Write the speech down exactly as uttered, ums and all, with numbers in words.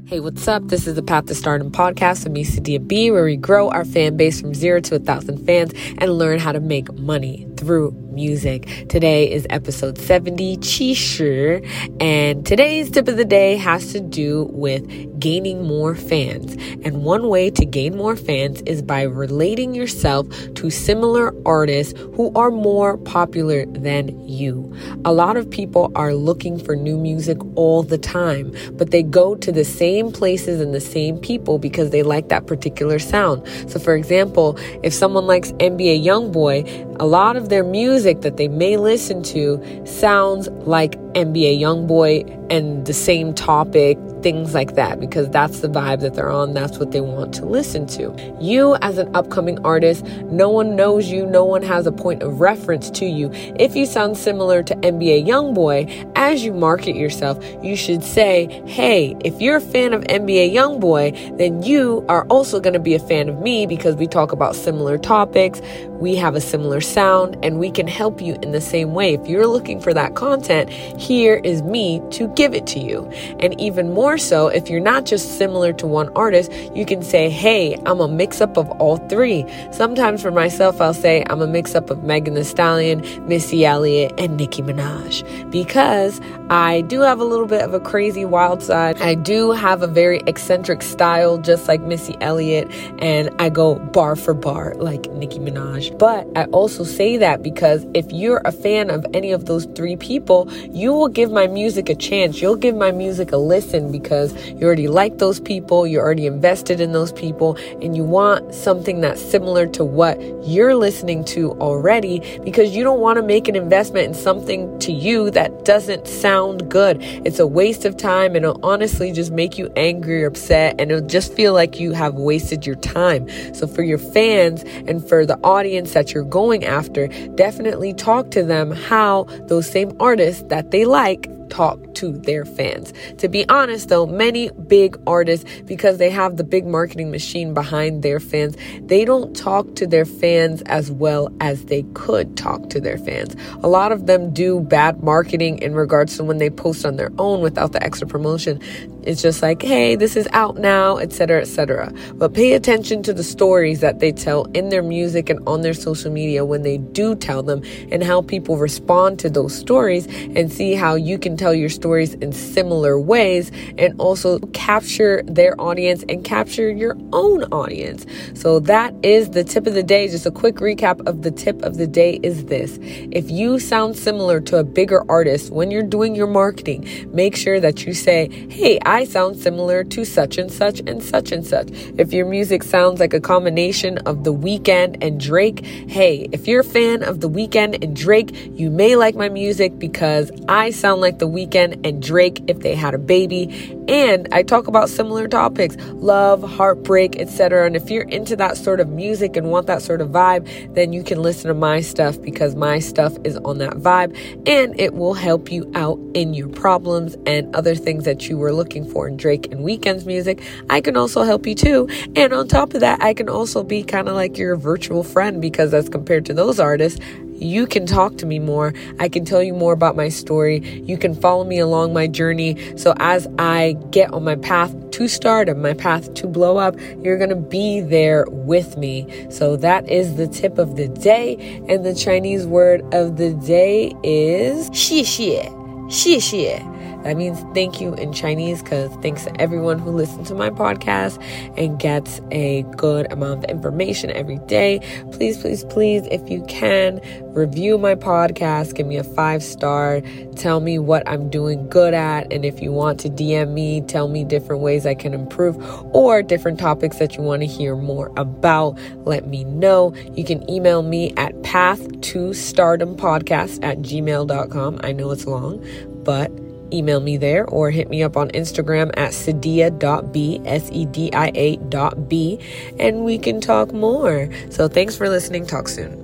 Hey, what's up? This is the Path to Stardom podcast with me, Sadia B, where we grow our fan base from zero to a thousand fans and learn how to make money through music. Today is episode seventy, Qi Shi, and today's tip of the day has to do with gaining more fans. And one way to gain more fans is by relating yourself to similar artists who are more popular than you. A lot of people are looking for new music all the time, but they go to the same places and the same people because they like that particular sound. So for example, if someone likes N B A YoungBoy, a lot of their music that they may listen to sounds like N B A YoungBoy and the same topic, things like that, because that's the vibe that they're on. That's what they want to listen to. You as an upcoming artist, no one knows you. No one has a point of reference to you. If you sound similar to N B A YoungBoy, as you market yourself, you should say, hey, if you're a fan of N B A YoungBoy, then you are also going to be a fan of me because we talk about similar topics. We have a similar sound and we can help you in the same way. If you're looking for that content, here is me to give it to you. And even more so, if you're not just similar to one artist, you can say, hey, I'm a mix up of all three. Sometimes for myself, I'll say I'm a mix up of Megan Thee Stallion, Missy Elliott, and Nicki Minaj, because I do have a little bit of a crazy wild side. I do have a very eccentric style, just like Missy Elliott, and I go bar for bar like Nicki Minaj. But I also say that because if you're a fan of any of those three people, you will give my music a chance. You'll give my music a listen because you already like those people, you're already invested in those people, and you want something that's similar to what you're listening to already, because you don't want to make an investment in something to you that doesn't sound good. It's a waste of time, and it'll honestly just make you angry or upset, and it'll just feel like you have wasted your time. So for your fans and for the audience that you're going after, definitely talk to them how those same artists that they like talk to their fans. To be honest though, many big artists, because they have the big marketing machine behind their fans, they don't talk to their fans as well as they could talk to their fans. A lot of them do bad marketing in regards to when they post on their own without the extra promotion. It's just like, hey, this is out now, et cetera, et cetera. But pay attention to the stories that they tell in their music and on their social media when they do tell them, and how people respond to those stories, and see how you can tell your stories in similar ways and also capture their audience and capture your own audience. So that is the tip of the day. Just a quick recap of the tip of the day is this. If you sound similar to a bigger artist when you're doing your marketing, make sure that you say, hey, I sound similar to such and such and such and such. If your music sounds like a combination of The Weeknd and Drake, hey, if you're a fan of The Weeknd and Drake, you may like my music because I sound like The Weeknd and Drake if they had a baby. And I talk about similar topics, love, heartbreak, et cetera. And if you're into that sort of music and want that sort of vibe, then you can listen to my stuff because my stuff is on that vibe, and it will help you out in your problems and other things that you were looking for in Drake and Weeknd's music. I can also help you too. And on top of that, I can also be kind of like your virtual friend, because as compared to those artists, you can talk to me more. I can tell you more about my story. You can follow me along my journey. So as I get on my path to stardom, my path to blow up, you're going to be there with me. So that is the tip of the day. And the Chinese word of the day is 谢谢,谢谢. That means thank you in Chinese, because thanks to everyone who listens to my podcast and gets a good amount of information every day. Please, please, please, if you can, review my podcast. Give me a five star. Tell me what I'm doing good at. And if you want to D M me, tell me different ways I can improve or different topics that you want to hear more about. Let me know. You can email me at path to stardom podcast at gmail dot com. I know it's long, but email me there, or hit me up on Instagram at sedia dot b, S E D I A dot B, and we can talk more. So thanks for listening. Talk soon.